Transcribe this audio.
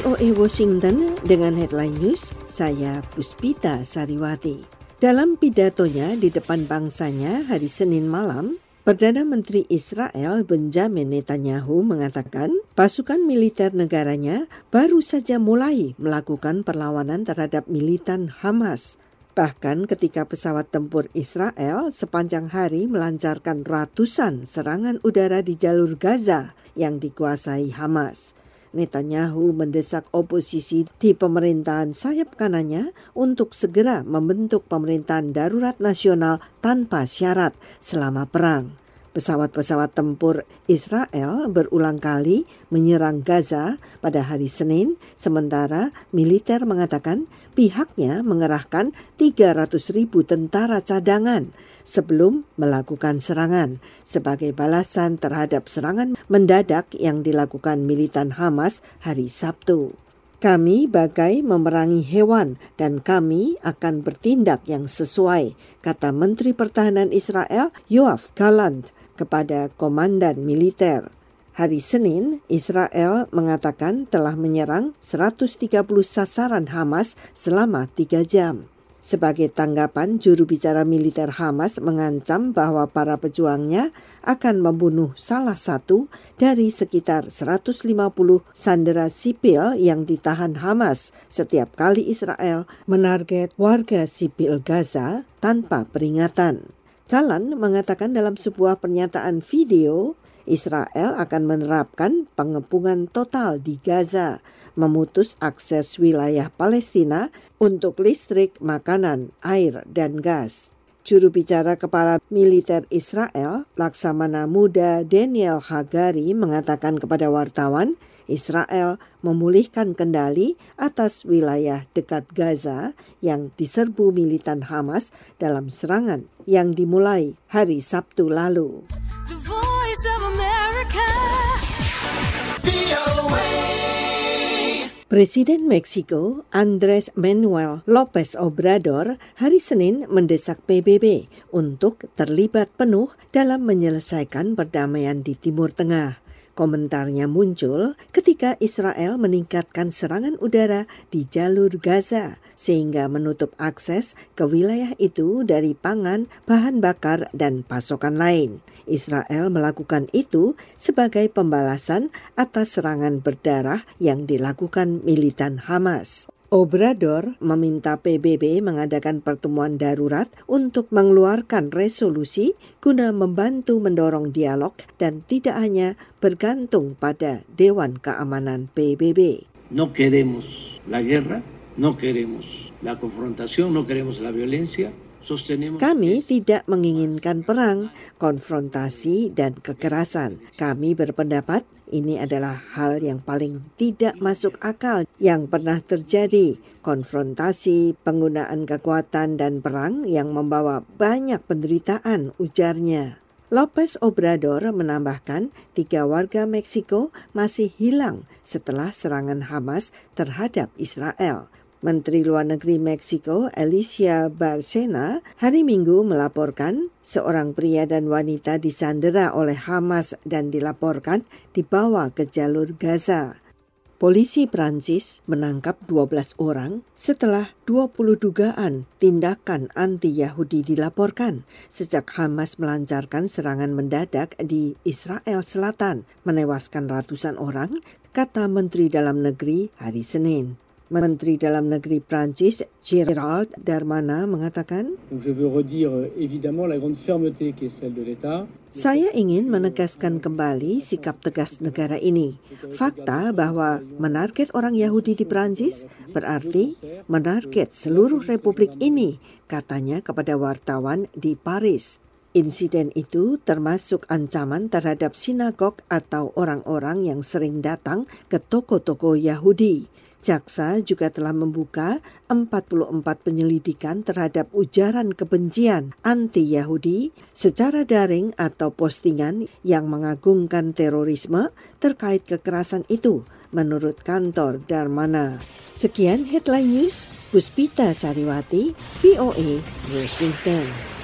VOA Washington dengan headline news, saya Puspita Sariwati. Dalam pidatonya di depan bangsanya hari Senin malam, Perdana Menteri Israel Benjamin Netanyahu mengatakan pasukan militer negaranya baru saja mulai melakukan perlawanan terhadap militan Hamas. Bahkan ketika pesawat tempur Israel sepanjang hari melancarkan ratusan serangan udara di jalur Gaza yang dikuasai Hamas. Netanyahu mendesak oposisi di pemerintahan sayap kanannya untuk segera membentuk pemerintahan darurat nasional tanpa syarat selama perang. Pesawat-pesawat tempur Israel berulang kali menyerang Gaza pada hari Senin, sementara militer mengatakan pihaknya mengerahkan 300.000 tentara cadangan sebelum melakukan serangan sebagai balasan terhadap serangan mendadak yang dilakukan militan Hamas hari Sabtu. Kami bagai memerangi hewan dan kami akan bertindak yang sesuai, kata Menteri Pertahanan Israel Yoav Gallant kepada komandan militer. Hari Senin, Israel mengatakan telah menyerang 130 sasaran Hamas selama 3 jam. Sebagai tanggapan, juru bicara militer Hamas mengancam bahwa para pejuangnya akan membunuh salah satu dari sekitar 150 sandera sipil yang ditahan Hamas setiap kali Israel menarget warga sipil Gaza tanpa peringatan. Gallant mengatakan dalam sebuah pernyataan video, Israel akan menerapkan pengepungan total di Gaza, memutus akses wilayah Palestina untuk listrik, makanan, air, dan gas. Juru bicara Kepala Militer Israel, Laksamana Muda Daniel Hagari mengatakan kepada wartawan, Israel memulihkan kendali atas wilayah dekat Gaza yang diserbu militan Hamas dalam serangan yang dimulai hari Sabtu lalu. The Voice of America. Presiden Meksiko Andrés Manuel López Obrador hari Senin mendesak PBB untuk terlibat penuh dalam menyelesaikan perdamaian di Timur Tengah. Komentarnya muncul ketika Israel meningkatkan serangan udara di jalur Gaza sehingga menutup akses ke wilayah itu dari pangan, bahan bakar, dan pasokan lain. Israel melakukan itu sebagai pembalasan atas serangan berdarah yang dilakukan militan Hamas. Obrador meminta PBB mengadakan pertemuan darurat untuk mengeluarkan resolusi guna membantu mendorong dialog dan tidak hanya bergantung pada Dewan Keamanan PBB. No queremos la guerra, no queremos la confrontación, no queremos la violencia. Kami tidak menginginkan perang, konfrontasi, dan kekerasan. Kami berpendapat ini adalah hal yang paling tidak masuk akal yang pernah terjadi. Konfrontasi, penggunaan kekuatan, dan perang yang membawa banyak penderitaan, ujarnya. López Obrador menambahkan 3 warga Meksiko masih hilang setelah serangan Hamas terhadap Israel. Menteri Luar Negeri Meksiko Alicia Bárcena hari Minggu melaporkan seorang pria dan wanita disandera oleh Hamas dan dilaporkan dibawa ke jalur Gaza. Polisi Prancis menangkap 12 orang setelah 20 dugaan tindakan anti-Yahudi dilaporkan sejak Hamas melancarkan serangan mendadak di Israel Selatan, menewaskan ratusan orang, kata Menteri Dalam Negeri hari Senin. Menteri Dalam Negeri Prancis Gérald Darmanin mengatakan, saya ingin menegaskan kembali sikap tegas negara ini. Fakta bahwa menarget orang Yahudi di Prancis berarti menarget seluruh republik ini, katanya kepada wartawan di Paris. Insiden itu termasuk ancaman terhadap sinagog atau orang-orang yang sering datang ke toko-toko Yahudi. Jaksa juga telah membuka 44 penyelidikan terhadap ujaran kebencian anti-Yahudi secara daring atau postingan yang mengagungkan terorisme terkait kekerasan itu, menurut kantor Darmanin. Sekian Headline News, Puspita Sariwati, VOA, Washington.